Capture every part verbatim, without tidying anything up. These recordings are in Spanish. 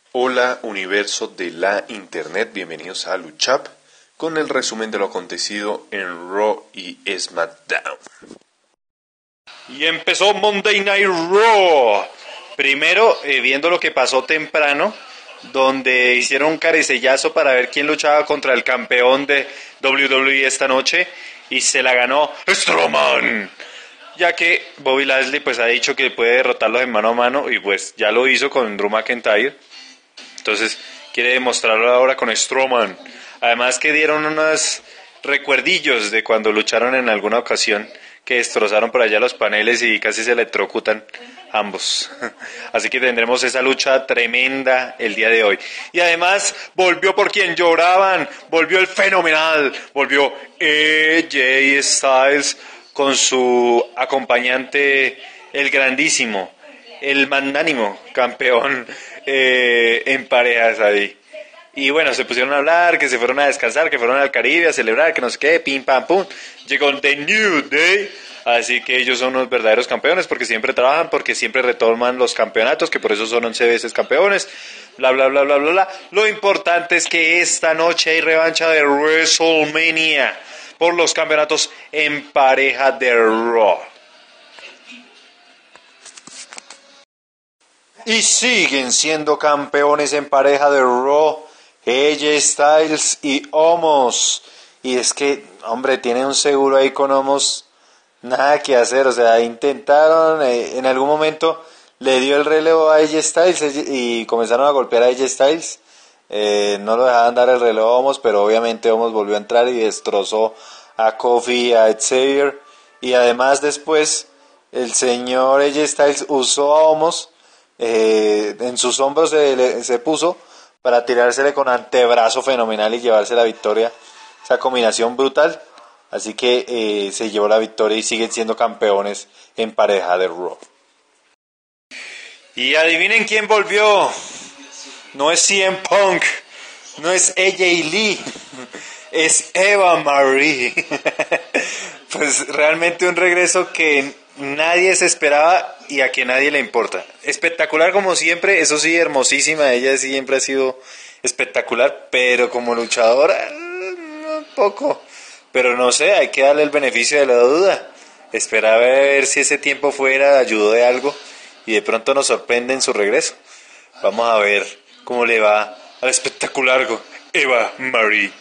Hola universo de la internet, bienvenidos a Luchap con el resumen de lo acontecido en Raw y SmackDown. Y empezó Monday Night Raw. Primero, eh, viendo lo que pasó temprano, donde hicieron un carecellazo para ver quién luchaba contra el campeón de doble u doble u E esta noche, y se la ganó Strowman, ya que Bobby Lashley pues ha dicho que puede derrotarlos en mano a mano, y pues ya lo hizo con Drew McIntyre. Entonces quiere demostrarlo ahora con Strowman. Además que dieron unos recuerdillos de cuando lucharon en alguna ocasión, que destrozaron por allá los paneles y casi se electrocutan ambos. Así que tendremos esa lucha tremenda el día de hoy. Y además volvió por quien lloraban, volvió el fenomenal, volvió A J Styles con su acompañante, el grandísimo, el magnánimo campeón eh, en parejas ahí. Y bueno, se pusieron a hablar, que se fueron a descansar, que fueron al Caribe a celebrar, que no sé qué, pim pam pum. Llegó The New Day, así que ellos son los verdaderos campeones porque siempre trabajan, porque siempre retoman los campeonatos, que por eso son once veces campeones, bla bla bla bla bla bla. Lo importante es que esta noche hay revancha de WrestleMania por los campeonatos en pareja de Raw. Y siguen siendo campeones en pareja de Raw A J Styles y Omos. Y es que, hombre, tiene un seguro ahí con Omos, nada que hacer. O sea, intentaron, eh, en algún momento le dio el relevo a A J Styles y comenzaron a golpear a A J Styles. Eh, no lo dejaban dar el relevo a Omos, pero obviamente Omos volvió a entrar y destrozó a Kofi y a Xavier. Y además después el señor A J Styles usó a Omos, eh, en sus hombros se, se puso para tirársele con antebrazo fenomenal y llevarse la victoria. Esa combinación brutal. Así que eh, se llevó la victoria y siguen siendo campeones en pareja de Raw. Y adivinen quién volvió. No es C M Punk, no es A J Lee, es Eva Marie. Pues realmente un regreso que nadie se esperaba y a que nadie le importa. Espectacular como siempre, eso sí, hermosísima. Ella siempre ha sido espectacular, pero como luchadora, un poco. Pero no sé, hay que darle el beneficio de la duda. Esperar a ver si ese tiempo fuera ayudó de algo y de pronto nos sorprende en su regreso. Vamos a ver cómo le va al espectacular Eva Marie.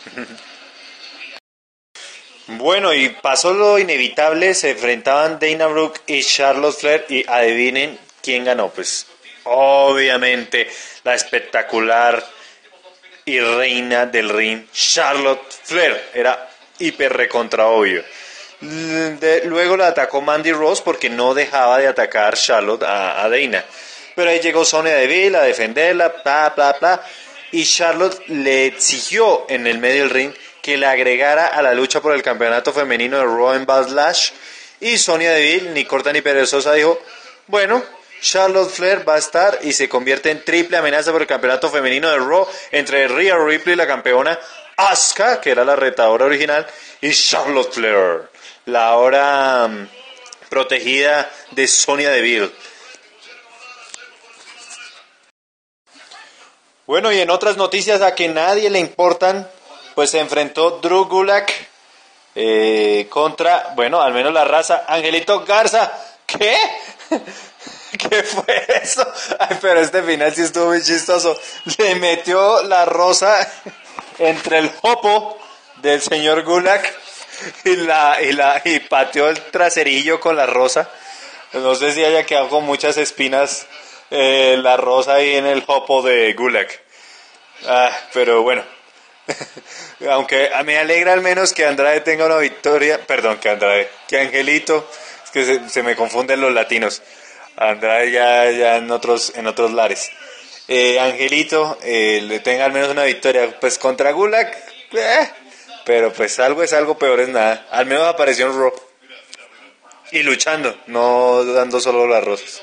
Bueno, y pasó lo inevitable, se enfrentaban Dana Brooke y Charlotte Flair, y adivinen quién ganó. Pues obviamente la espectacular y reina del ring, Charlotte Flair, era hiper recontra obvio. De, luego la atacó Mandy Rose porque no dejaba de atacar Charlotte a, a Dana, pero ahí llegó Sonya Deville a defenderla, bla bla bla, y Charlotte le exigió en el medio del ring que le agregara a la lucha por el campeonato femenino de Raw en Backlash, y Sonya Deville, ni corta ni perezosa, dijo, bueno, Charlotte Flair va a estar, y se convierte en triple amenaza por el campeonato femenino de Raw entre Rhea Ripley, la campeona, Asuka, que era la retadora original, y Charlotte Flair, la ahora um, protegida de Sonya Deville. Bueno, y en otras noticias a que nadie le importan, pues se enfrentó Drew Gulak eh, contra, bueno, al menos la raza, Angelito Garza. ¿Qué? ¿Qué fue eso? Ay, pero este final sí estuvo muy chistoso. Le metió la rosa entre el jopo del señor Gulak y, la, y, la, y pateó el traserillo con la rosa. No sé si haya quedado con muchas espinas eh, la rosa ahí en el jopo de Gulak. Ah, pero bueno. Aunque me alegra al menos que Andrade tenga una victoria, perdón, que Andrade, que Angelito, es que se, se me confunden los latinos, Andrade ya, ya en otros en otros lares, eh, Angelito eh, le tenga al menos una victoria, pues contra Gulak, eh, pero pues algo es algo, peor es nada, al menos apareció en Raw, y luchando, no dando solo las rosas.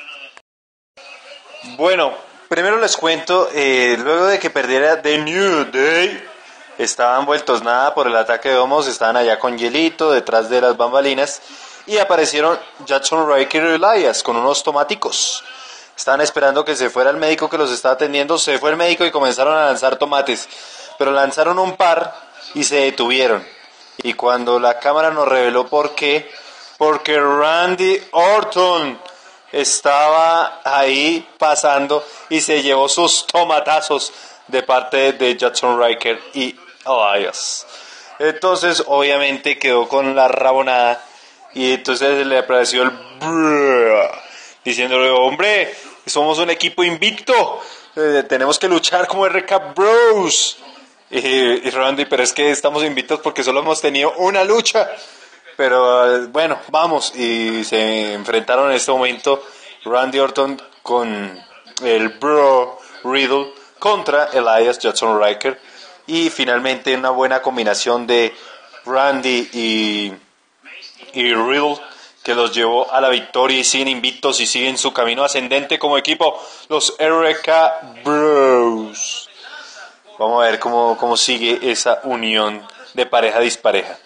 Bueno, primero les cuento, eh, luego de que perdiera The New Day, estaban vueltos nada por el ataque de Omos, estaban allá con hielito, detrás de las bambalinas, y aparecieron Jackson Ryker y Elias con unos tomáticos. Estaban esperando que se fuera el médico que los estaba atendiendo. Se fue el médico y comenzaron a lanzar tomates. Pero lanzaron un par y se detuvieron. Y cuando la cámara nos reveló por qué, porque Randy Orton estaba ahí pasando y se llevó sus tomatazos de parte de Jackson Ryker y Elias. Entonces, obviamente, quedó con la rabonada y entonces le apareció el brrr, diciéndole, hombre, somos un equipo invicto, eh, tenemos que luchar como R K Bros. Y, y Randy, pero es que estamos invictos porque solo hemos tenido una lucha. Pero uh, bueno, vamos. Y se enfrentaron en este momento Randy Orton con el Bro Riddle contra Elias Jackson Ryker. Y finalmente una buena combinación de Randy y, y Riddle que los llevó a la victoria y siguen invictos y siguen su camino ascendente como equipo, los R K Bros. Vamos a ver cómo, cómo sigue esa unión de pareja dispareja.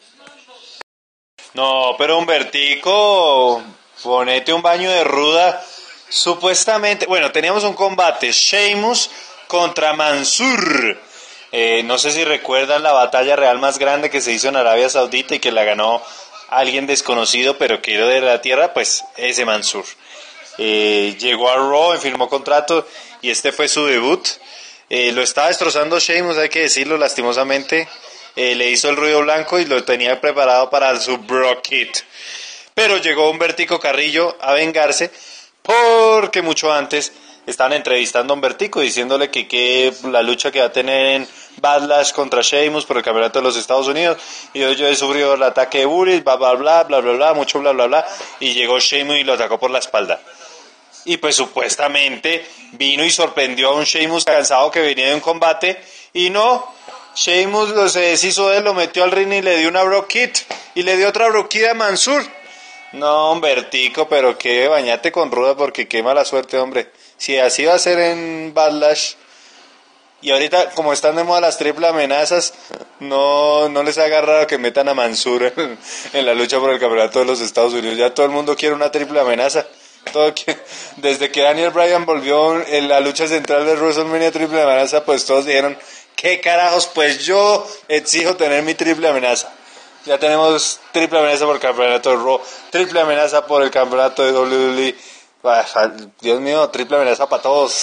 No, pero Humbertico, ponete un baño de ruda. Supuestamente, bueno, teníamos un combate, Sheamus contra Mansur. Eh, no sé si recuerdan la batalla real más grande que se hizo en Arabia Saudita y que la ganó alguien desconocido, pero que era de la tierra, pues ese Mansur. Eh, llegó a Raw, firmó contrato y este fue su debut. Eh, lo estaba destrozando Sheamus, hay que decirlo, lastimosamente. Eh, le hizo el ruido blanco y lo tenía preparado para su Bro Kit. Pero llegó Humbertico Carrillo a vengarse porque mucho antes estaban entrevistando a Humbertico diciéndole que, que la lucha que va a tener en Backlash contra Sheamus por el campeonato de los Estados Unidos. Y yo, yo he sufrido el ataque de Bullet, bla bla bla, bla bla bla, mucho bla bla bla. Y llegó Sheamus y lo atacó por la espalda. Y pues supuestamente vino y sorprendió a un Sheamus cansado que venía de un combate. Y no, Sheamus lo se deshizo de él, lo metió al ring y le dio una Bro Kit. Y le dio otra Bro Kit a Mansur. No, Humbertico, pero que bañate con ruda porque qué mala suerte, hombre. Si así va a ser en Backlash. Y ahorita, como están de moda las triple amenazas, no, no les haga raro que metan a Mansur en, en la lucha por el campeonato de los Estados Unidos. Ya todo el mundo quiere una triple amenaza. Todo que, desde que Daniel Bryan volvió en la lucha central de WrestleMania triple amenaza, pues todos dijeron, ¿qué carajos? Pues yo exijo tener mi triple amenaza. Ya tenemos triple amenaza por el campeonato de Raw, triple amenaza por el campeonato de W W E. Dios mío, triple amenaza para todos.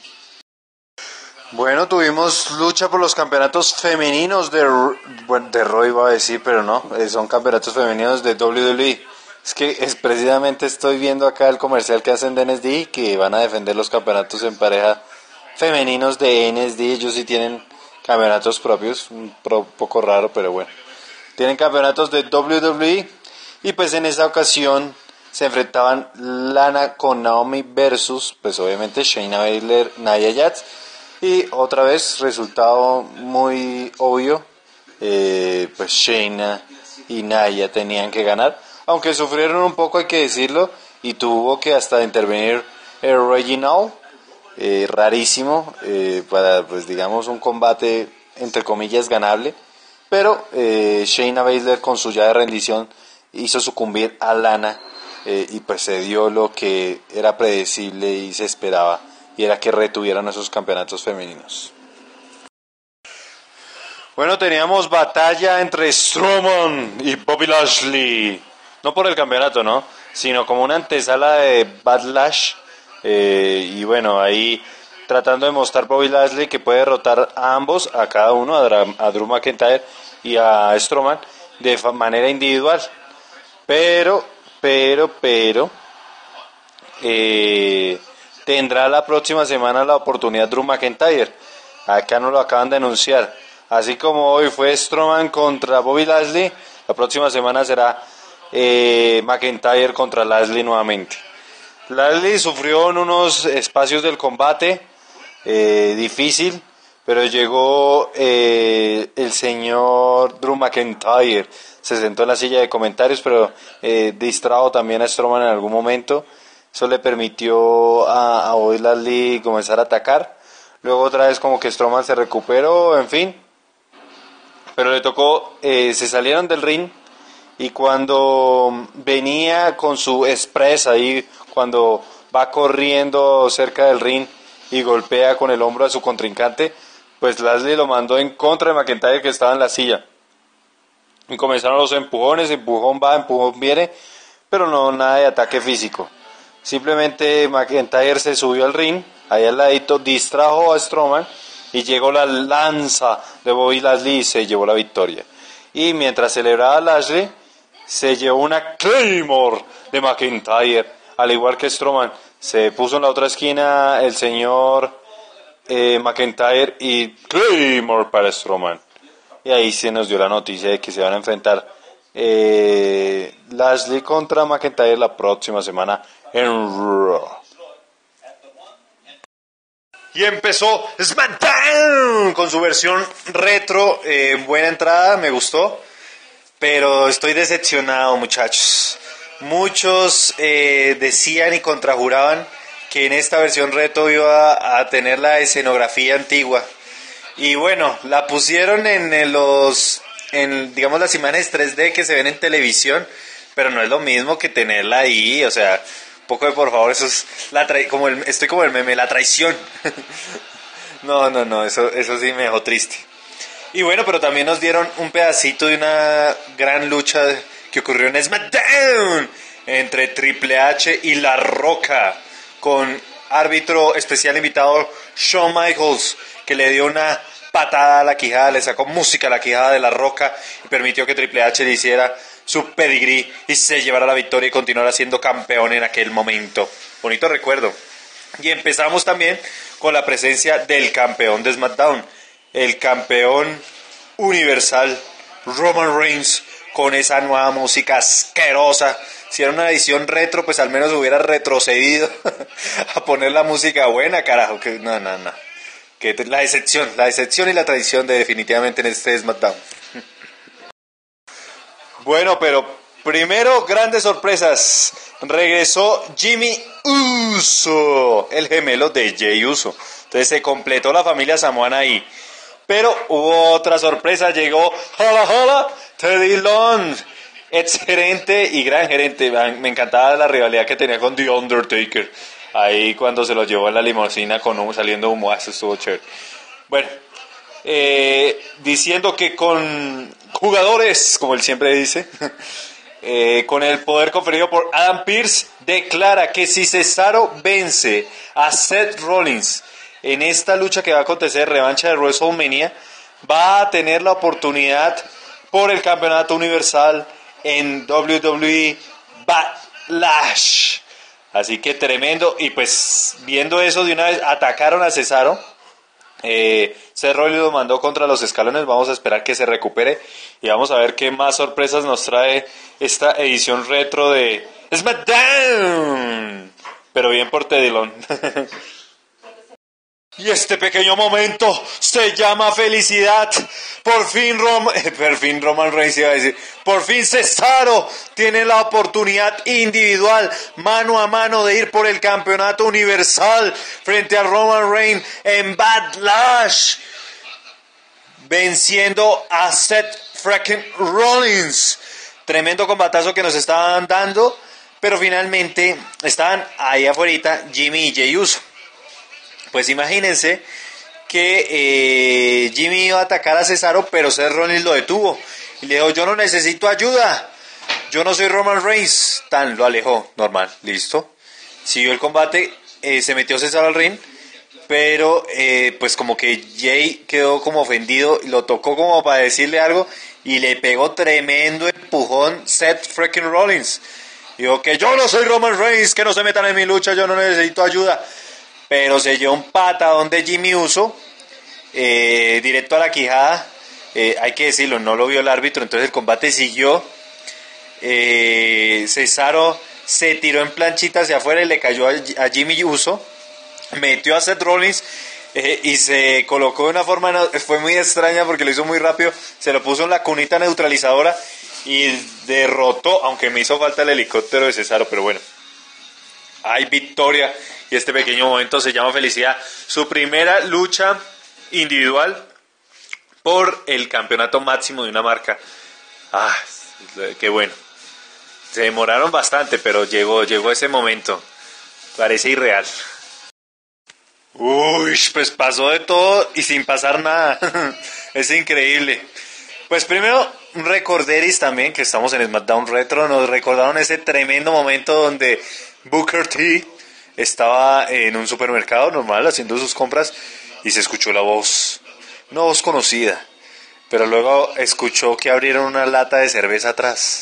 Bueno, tuvimos lucha por los campeonatos femeninos de, bueno, de Raw iba a decir, pero no, son campeonatos femeninos de W W E. Es que es precisamente estoy viendo acá el comercial que hacen de N S D, que van a defender los campeonatos en pareja femeninos de N S D. Ellos sí tienen campeonatos propios, un pro, poco raro, pero bueno. Tienen campeonatos de W W E y pues en esa ocasión se enfrentaban Lana con Naomi versus, pues obviamente Shayna Baszler, Nia Jax. Y otra vez, resultado muy obvio, eh, pues Shayna y Nia tenían que ganar. Aunque sufrieron un poco, hay que decirlo, y tuvo que hasta intervenir el Reginald, eh, rarísimo, eh, para, pues digamos, un combate, entre comillas, ganable. Pero eh, Shayna Baszler con su llave de rendición hizo sucumbir a Lana, eh, y pues se dio lo que era predecible y se esperaba, y era que retuvieran esos campeonatos femeninos. Bueno, teníamos batalla entre Strowman y Bobby Lashley. No por el campeonato, ¿no? Sino como una antesala de Backlash. Eh, y bueno, ahí tratando de mostrar Bobby Lashley que puede derrotar a ambos, a cada uno, a, Dra- a Drew McIntyre y a Strowman, de fa- manera individual. Pero, pero, pero, eh, tendrá la próxima semana la oportunidad Drew McIntyre. Acá nos lo acaban de anunciar. Así como hoy fue Strowman contra Bobby Lashley, la próxima semana será Eh, McIntyre contra Lashley nuevamente. Lashley sufrió en unos espacios del combate, eh, difícil, pero llegó eh, el señor Drew McIntyre, se sentó en la silla de comentarios, pero eh, distrajo también a Strowman en algún momento. Eso le permitió a, a Bobby Lashley comenzar a atacar. Luego otra vez como que Strowman se recuperó, en fin, pero le tocó, eh, se salieron del ring. Y cuando venía con su express ahí, cuando va corriendo cerca del ring y golpea con el hombro a su contrincante, pues Lashley lo mandó en contra de McIntyre, que estaba en la silla. Y comenzaron los empujones, empujón va, empujón viene, pero no nada de ataque físico. Simplemente McIntyre se subió al ring, ahí al ladito, distrajo a Strowman y llegó la lanza de Bobby Lashley y se llevó la victoria. Y mientras celebraba Lashley, se llevó una Claymore de McIntyre, al igual que Strowman. Se puso en la otra esquina el señor eh, McIntyre y Claymore para Strowman. Y ahí se nos dio la noticia de que se van a enfrentar eh, Lashley contra McIntyre la próxima semana en Raw. Y empezó SmackDown con su versión retro, eh, buena entrada, me gustó, pero estoy decepcionado, muchachos. Muchos eh, decían y contrajuraban que en esta versión retro iba a tener la escenografía antigua. Y bueno, la pusieron en los, en, digamos, las imágenes tres D que se ven en televisión, pero no es lo mismo que tenerla ahí, o sea, un poco de por favor, eso es, la tra- como el, estoy como el meme, la traición. No, no, no, eso, eso sí me dejó triste. Y bueno, pero también nos dieron un pedacito de una gran lucha que ocurrió en SmackDown entre Triple H y La Roca, con árbitro especial invitado Shawn Michaels, que le dio una patada a la quijada, le sacó música a la quijada de La Roca y permitió que Triple H le hiciera su pedigrí y se llevara la victoria y continuara siendo campeón en aquel momento. Bonito recuerdo. Y empezamos también con la presencia del campeón de SmackDown, el campeón universal Roman Reigns, con esa nueva música asquerosa. Si era una edición retro, pues al menos hubiera retrocedido a poner la música buena, carajo. Que no, no, no. Que la excepción, la excepción y la tradición de definitivamente en este SmackDown. Bueno, pero primero, grandes sorpresas. Regresó Jimmy Uso, el gemelo de Jey Uso. Entonces se completó la familia samoana ahí. Pero hubo otra sorpresa, llegó Hola Hola Teddy Long, ex gerente y gran gerente. Me encantaba la rivalidad que tenía con The Undertaker. Ahí cuando se lo llevó en la limusina con humo, saliendo humo, eso estuvo chévere. Bueno, eh, diciendo que con jugadores, como él siempre dice, eh, con el poder conferido por Adam Pearce, declara que si Cesaro vence a Seth Rollins en esta lucha que va a acontecer, revancha de WrestleMania, va a tener la oportunidad por el campeonato universal en W W E Backlash. Así que tremendo. Y pues viendo eso, de una vez atacaron a Cesaro. eh, Seth Rollins lo mandó contra los escalones. Vamos a esperar que se recupere y vamos a ver qué más sorpresas nos trae esta edición retro de SmackDown. Pero bien por Teddy Long. Y este pequeño momento se llama felicidad. Por fin, Rom eh, por fin Roman Reigns iba a decir. Por fin Cesaro tiene la oportunidad individual, mano a mano, de ir por el campeonato universal frente a Roman Reigns en Backlash, venciendo a Seth freaking Rollins. Tremendo combatazo que nos estaban dando, pero finalmente estaban ahí afuera Jimmy y Jey Uso. Pues imagínense que eh, Jimmy iba a atacar a Cesaro, pero Seth Rollins lo detuvo y le dijo: yo no necesito ayuda, yo no soy Roman Reigns. Tan lo alejó, normal, listo. Siguió el combate, eh, se metió Cesaro al ring, pero eh, pues como que Jay quedó como ofendido, lo tocó como para decirle algo y le pegó tremendo empujón Seth freaking Rollins. Dijo que yo no soy Roman Reigns, que no se metan en mi lucha, yo no necesito ayuda. Pero se llevó un patadón de Jimmy Uso, eh, directo a la quijada. Eh, hay que decirlo, no lo vio el árbitro, entonces el combate siguió. Eh, Cesaro se tiró en planchita hacia afuera y le cayó a, a Jimmy Uso. Metió a Seth Rollins eh, y se colocó de una forma, fue muy extraña porque lo hizo muy rápido. Se lo puso en la cunita neutralizadora y derrotó, aunque me hizo falta el helicóptero de Cesaro, pero bueno. Hay victoria y este pequeño momento se llama felicidad. Su primera lucha individual por el campeonato máximo de una marca. Ah, qué bueno. Se demoraron bastante, pero llegó, llegó ese momento. Parece irreal. Uy, pues pasó de todo y sin pasar nada. Es increíble. Pues primero, recorderis también, que estamos en SmackDown Retro, nos recordaron ese tremendo momento donde Booker T estaba en un supermercado normal haciendo sus compras y se escuchó la voz, una voz conocida, pero luego escuchó que abrieron una lata de cerveza atrás.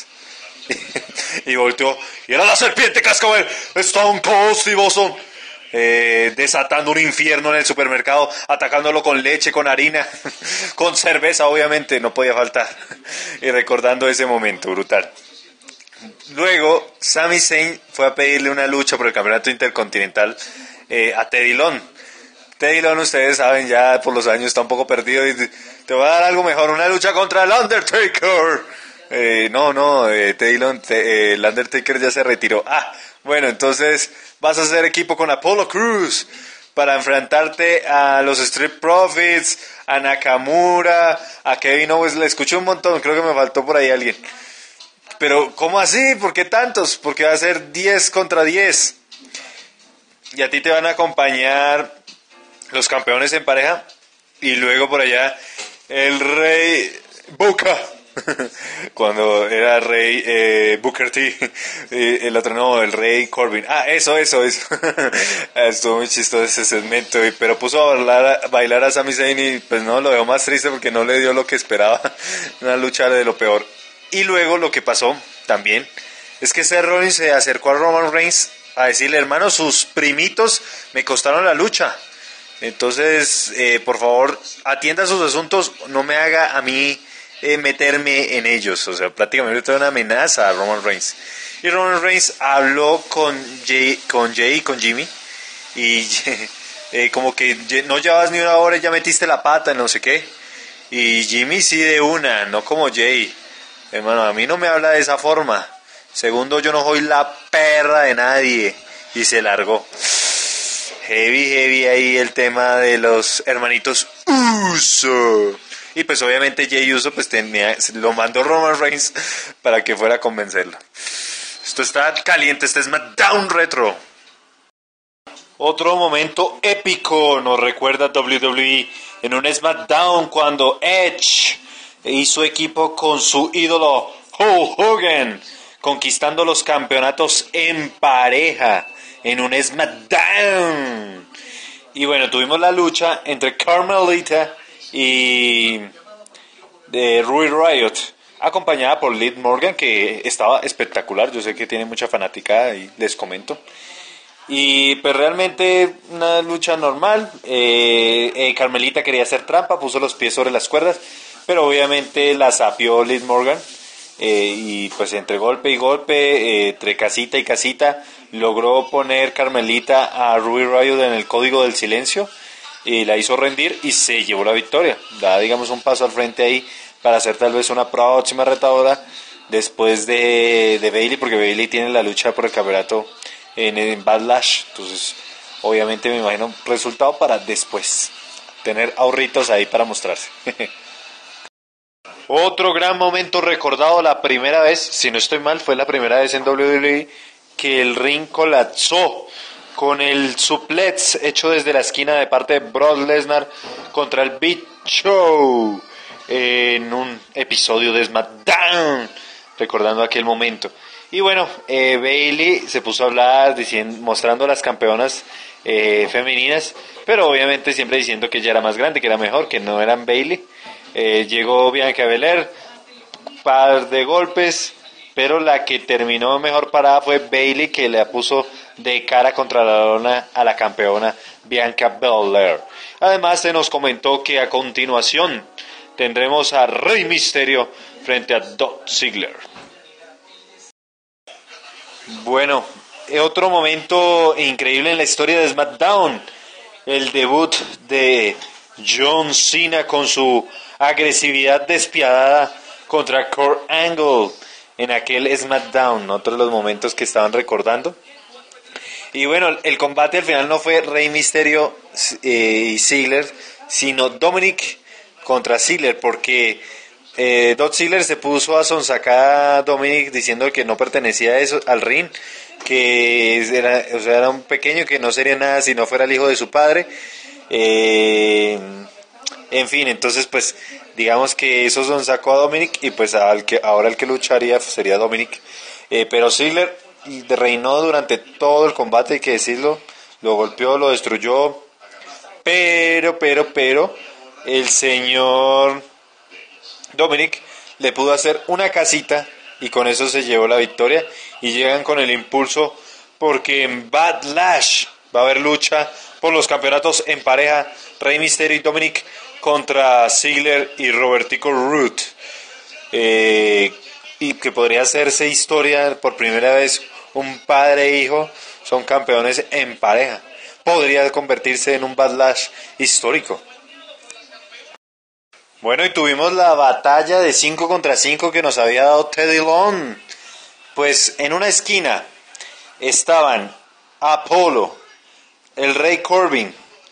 Y volteó, y era la serpiente cascabel, Stone Cold Steve Austin, eh, desatando un infierno en el supermercado, atacándolo con leche, con harina, con cerveza, obviamente, no podía faltar. Y recordando ese momento brutal. Luego, Sami Zayn fue a pedirle una lucha por el campeonato intercontinental eh, a Teddy Long. Teddy Long, ustedes saben, ya por los años está un poco perdido y te va a dar algo mejor, una lucha contra el Undertaker. Eh, no, no, eh, Teddy Long, te, eh, el Undertaker ya se retiró. Ah, bueno, entonces vas a hacer equipo con Apollo Crews para enfrentarte a los Street Profits, a Nakamura, a Kevin Owens. Le escuché un montón, creo que me faltó por ahí alguien. Pero, ¿cómo así? ¿Por qué tantos? Porque va a ser diez contra diez. Y a ti te van a acompañar los campeones en pareja. Y luego por allá, el rey Boca. Cuando era rey eh, Booker T. Y el otro no, el rey Corbin. Ah, eso, eso, eso. Estuvo muy chistoso ese segmento. Pero puso a bailar, a bailar a Sami Zayn y pues no, lo dejó más triste porque no le dio lo que esperaba. Una lucha de lo peor. Y luego lo que pasó también es que Seth Rollins se acercó a Roman Reigns a decirle, hermano, sus primitos me costaron la lucha. Entonces, eh, por favor, atienda sus asuntos, no me haga a mí eh, meterme en ellos. O sea, prácticamente toda una amenaza a Roman Reigns. Y Roman Reigns habló con Jay, con Jay, con Jimmy, y eh, como que no llevabas ni una hora y ya metiste la pata, no sé qué. Y Jimmy sí de una, no como Jay. Hermano, a mí no me habla de esa forma. Segundo, yo no soy la perra de nadie. Y se largó. Heavy, heavy ahí el tema de los hermanitos Uso. Y pues obviamente Jey Uso pues tenía, lo mandó Roman Reigns para que fuera a convencerlo. Esto está caliente, este es SmackDown Retro. Otro momento épico nos recuerda W W E en un SmackDown cuando Edge hizo equipo con su ídolo Hulk Hogan, conquistando los campeonatos en pareja en un SmackDown. Y bueno, tuvimos la lucha entre Carmelita y de Ruby Riott, acompañada por Liv Morgan, que estaba espectacular. Yo sé que tiene mucha fanaticada y les comento. Y pues realmente una lucha normal. eh, eh, Carmelita quería hacer trampa, puso los pies sobre las cuerdas, pero obviamente la sapió Liv Morgan, eh, y pues entre golpe y golpe, eh, entre casita y casita, logró poner Carmelita a Ruby Riott en el código del silencio y la hizo rendir y se llevó la victoria. Da, digamos, un paso al frente ahí para hacer tal vez una próxima retadora después de, de Bayley, porque Bayley tiene la lucha por el campeonato en, en Backlash. Entonces, obviamente me imagino resultado para después tener ahorritos ahí para mostrarse. Otro gran momento recordado, la primera vez, si no estoy mal, fue la primera vez en W W E que el ring colapsó con el suplex hecho desde la esquina de parte de Brock Lesnar contra el Big Show en un episodio de SmackDown, recordando aquel momento. Y bueno, eh, Bayley se puso a hablar diciendo, mostrando las campeonas eh, femeninas, pero obviamente siempre diciendo que ella era más grande, que era mejor, que no eran Bayley. Eh, llegó Bianca Belair, par de golpes, pero la que terminó mejor parada fue Bayley, que le puso de cara contra la lona a la campeona Bianca Belair. Además se nos comentó que a continuación tendremos a Rey Mysterio frente a Dolph Ziggler. Bueno, otro momento increíble en la historia de SmackDown, el debut de John Cena con su agresividad despiadada contra Kurt Angle en aquel SmackDown, otro de los momentos que estaban recordando. Y bueno, el combate al final no fue Rey Mysterio eh, y Ziggler, sino Dominic contra Ziggler, porque eh, Dolph Ziggler se puso a sonsacar a Dominic diciendo que no pertenecía a eso, al ring, que era, o sea, era un pequeño que no sería nada si no fuera el hijo de su padre. Eh, en fin, entonces pues digamos que eso son sacó a Dominic y pues al que, ahora el que lucharía sería Dominic. Eh, pero Ziggler reinó durante todo el combate, hay que decirlo, lo golpeó, lo destruyó, pero, pero, pero, el señor Dominic le pudo hacer una casita y con eso se llevó la victoria y llegan con el impulso porque en Backlash va a haber lucha por los campeonatos en pareja, Rey Mysterio y Dominic contra Ziggler y Robertico Root, eh, y que podría hacerse historia por primera vez, un padre e hijo son campeones en pareja, podría convertirse en un Backlash histórico. Bueno, y tuvimos la batalla de cinco contra cinco que nos había dado Teddy Long. Pues en una esquina estaban Apollo, el Rey Corbin,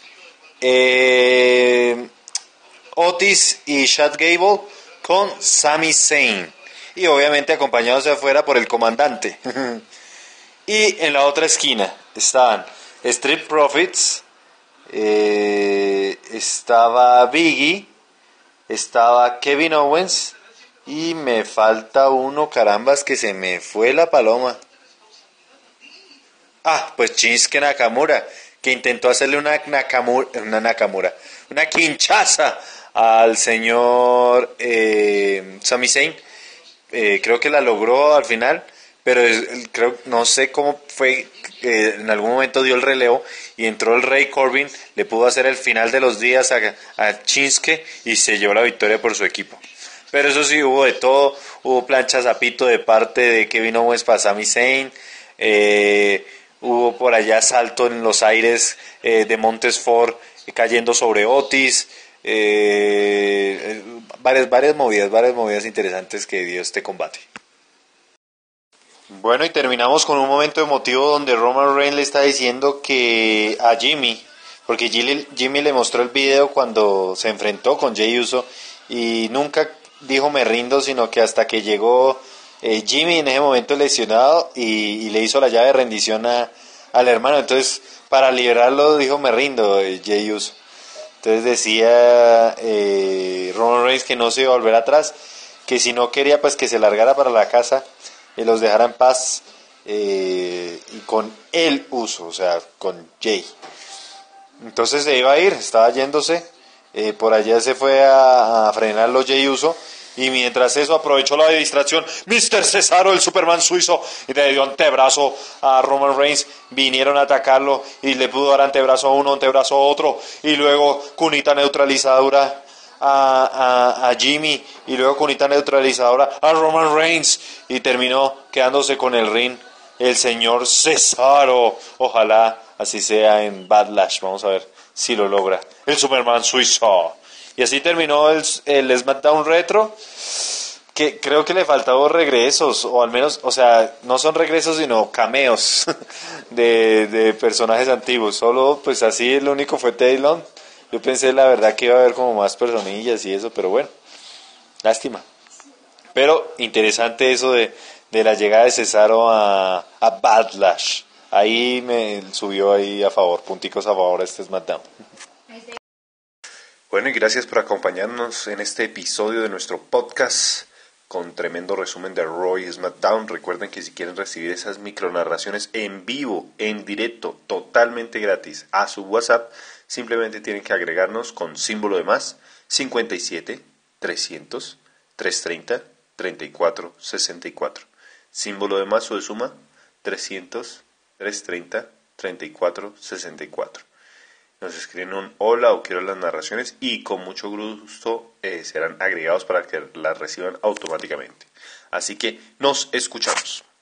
eh, Otis y Chad Gable con Sami Zayn. Y obviamente acompañados de afuera por el comandante. Y en la otra esquina estaban Street Profits, eh, estaba Biggie, estaba Kevin Owens y me falta uno, carambas, que se me fue la paloma. Ah, pues Shinsuke Nakamura, que intentó hacerle una Nakamura, una Nakamura, una quinchaza al señor eh, Sami Zayn. Eh, creo que la logró al final, pero es, creo no sé cómo fue, eh, en algún momento dio el relevo y entró el Rey Corbin, le pudo hacer el final de los días a, a Shinsuke y se llevó la victoria por su equipo. Pero eso sí, hubo de todo, hubo planchas a pito de parte de Kevin Owens para Sami Zayn, eh, hubo por allá salto en los aires eh, de Montesford eh, cayendo sobre Otis, eh, varias, varias movidas, varias movidas interesantes que dio este combate. Bueno, y terminamos con un momento emotivo donde Roman Reigns le está diciendo que a Jimmy, porque Jimmy, Jimmy le mostró el video cuando se enfrentó con Jey Uso y nunca dijo me rindo, sino que hasta que llegó eh, Jimmy en ese momento lesionado y, y le hizo la llave de rendición a, al hermano. Entonces para liberarlo dijo me rindo, eh, Jey Uso. Entonces decía eh, Roman Reigns que no se iba a volver atrás, que si no quería pues que se largara para la casa y los dejara en paz, eh, y con el Uso, o sea, con Jay. Entonces se iba a ir, estaba yéndose, eh, por allá se fue a, a frenarlo Jay Uso, y mientras eso aprovechó la distracción mister Cesaro, el Superman suizo, y le dio antebrazo a Roman Reigns. Vinieron a atacarlo y le pudo dar antebrazo a uno, antebrazo a otro, y luego cunita neutralizadora A, a, a Jimmy, y luego cunita neutralizadora a Roman Reigns, y terminó quedándose con el ring el señor Cesaro. Ojalá así sea en Backlash, vamos a ver si lo logra el Superman suizo. Y así terminó el, el SmackDown Retro, que creo que le faltaban regresos, o al menos, o sea, no son regresos sino cameos de, de personajes antiguos. Solo pues así lo único fue Teddy Long. Yo pensé la verdad que iba a haber como más personillas y eso, pero bueno, lástima. Pero interesante eso de, de la llegada de Cesaro a, a Backlash. Ahí me subió ahí a favor, punticos a favor a este SmackDown. Bueno, y gracias por acompañarnos en este episodio de nuestro podcast con tremendo resumen de Raw y SmackDown. Recuerden que si quieren recibir esas micronarraciones en vivo, en directo, totalmente gratis a su WhatsApp, simplemente tienen que agregarnos con símbolo de más cincuenta y siete, trescientos, trescientos treinta, treinta y cuatro, sesenta y cuatro. Símbolo de más o de suma trescientos, trescientos treinta, treinta y cuatro, sesenta y cuatro. Nos escriben un hola o quiero las narraciones y con mucho gusto eh, serán agregados para que las reciban automáticamente. Así que nos escuchamos.